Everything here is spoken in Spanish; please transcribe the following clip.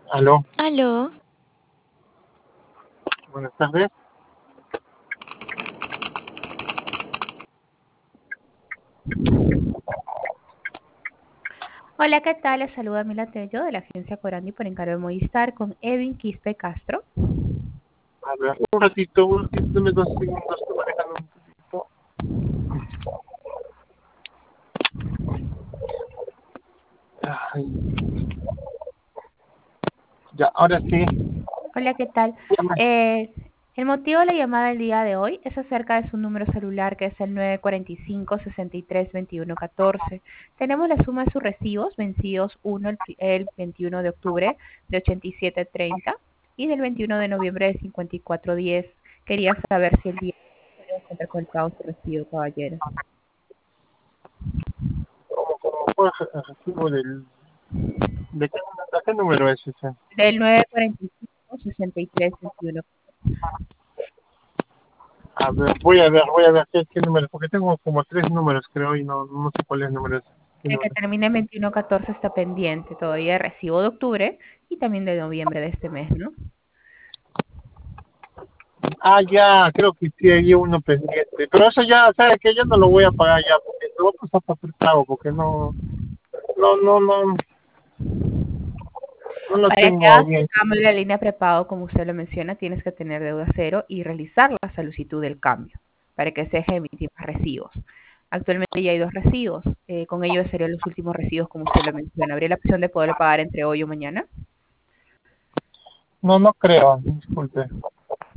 Aló, Aló, buenas tardes. Hola, ¿qué tal? Les saluda Mila Tello de la agencia Corandi por encargo de Movistar con Edwin Quispe Castro. A ver, un ratito, dame 2 segundos, estoy manejando un poquito. Ay, ya, ahora sí. Hola, ¿qué tal? Llama. El motivo de la llamada del día de hoy es acerca de su número celular que es el 945-632114. Tenemos la suma de sus recibos vencidos uno el 21 de octubre de 87.30 y del 21 de noviembre de 54.10. Quería saber si el día puede contar con el pago de su recibo, caballero. Como fue el recibo ¿de qué número es ese? Del 945-6321. A ver, voy a ver qué número, porque tengo como 3 números, creo, y no sé cuál es el número ese. ¿Qué El que número? termina en 2114 está pendiente todavía de recibo de octubre y también de noviembre de este mes, ¿no? Ah, ya, creo que sí hay uno pendiente. Pero eso ya, ¿sabes qué? Yo no lo voy a pagar ya, porque lo voy a pasar para pago, porque no lo Para que tengo hagas el bien. cambio de la línea prepago, como usted lo menciona, tienes que tener deuda cero y realizar la solicitud del cambio para que se deje de emitir más recibos. Actualmente ya hay dos recibos. Con ellos serían los últimos recibos, como usted lo menciona. ¿Habría la opción de poderlo pagar entre hoy o mañana? No creo, disculpe.